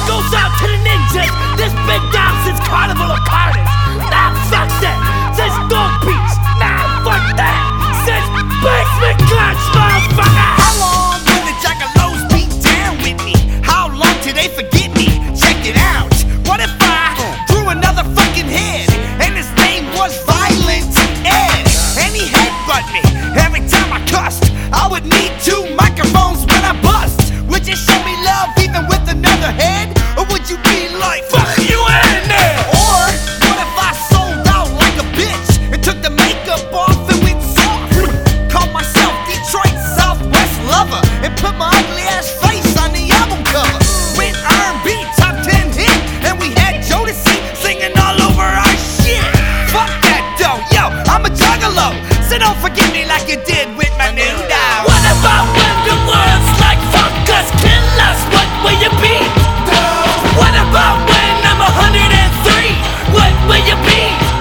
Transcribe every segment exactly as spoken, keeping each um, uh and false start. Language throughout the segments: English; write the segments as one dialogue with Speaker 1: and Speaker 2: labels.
Speaker 1: goes out to the ninjas. This big down since Carnival of Carnage. Nah, fuck that. Since Dog Beach. Nah, fuck that. Since Basement Clutch, motherfucker.
Speaker 2: How long will the Juggalos be down with me? How long till they forget me? Check it out. What if I drew another fucking head and his name was Violent Ed? And he headbutt me every time I cussed. I would need two microphones when I bust. Would you show me love even with another head? Or would you be like, fuck you and there? Or what if I sold out like a bitch and took the makeup off and went soft? Called myself Detroit Southwest Lover and put my ugly ass face on the album cover. Went R and B top ten hit and we had Jodeci singing all over our shit. Fuck that though, yo, I'm a juggalo, so don't forget me like you did with my new dog.
Speaker 1: What about when the world's like fuck us, kill us? What will you be? What about when I'm a hundred and three? What will you be?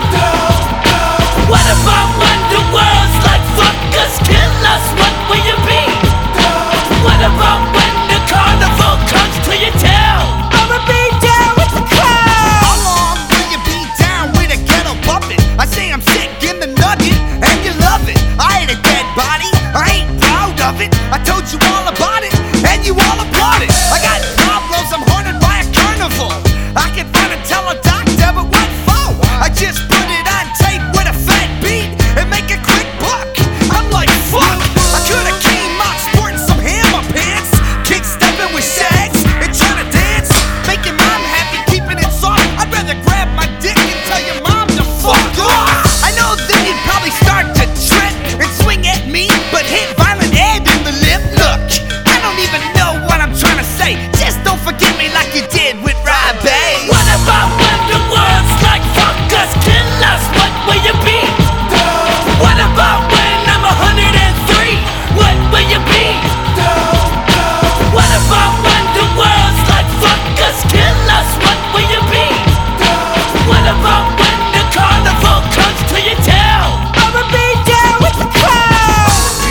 Speaker 1: What about when the world's like fuck us, kill us? What will you be? What about when the carnival comes to your town? I'ma be down with the crowd.
Speaker 2: How long will you be down with a ghetto puppet? I say I'm sick in the nugget and you love it. I ain't a dead body, I ain't proud of it. I told you all about it and you all applaud it. I got problems, I'm haunted by a carnival. I can find a tell a doctor, but what for? I just put it on tape with a fat beat and make a quick buck. I'm like fuck, I coulda came out sporting some hammer pants, kick stepping with shags and trying to dance, making mom happy, keeping it soft. I'd rather grab my dick and tell your mom to fuck off. I know that you'd probably start to trip and swing at me, but hit Violent Ed in the lip. Look, I don't even know what I'm trying to say. Just don't forget me like you did with Rob Bay.
Speaker 1: What about when the world's like fuck us, kill us? What will you be? What about when I'm a hundred and three? What will you be? What about when the world's like fuck us, kill us? What will you be? What about when the carnival comes to your town? I'ma be down with the crowd.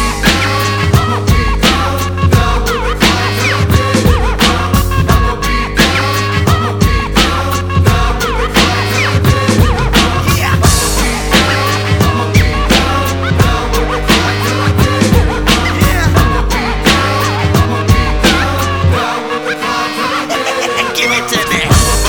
Speaker 2: Give it to me.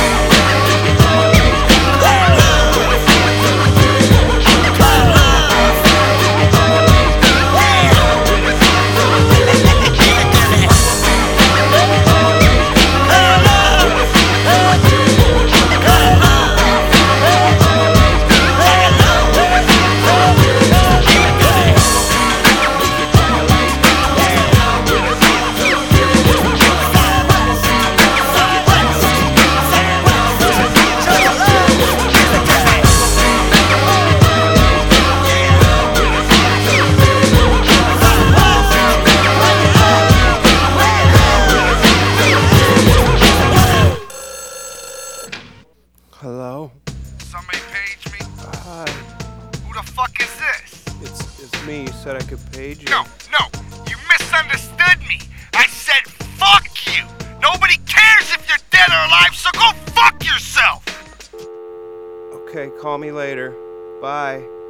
Speaker 3: Hello?
Speaker 4: Somebody page me?
Speaker 3: Hi.
Speaker 4: Who the fuck is this?
Speaker 3: It's it's me. You said I could page you.
Speaker 4: No, no, you misunderstood me. I said fuck you. Nobody cares if you're dead or alive, so go fuck yourself.
Speaker 3: Okay, call me later. Bye.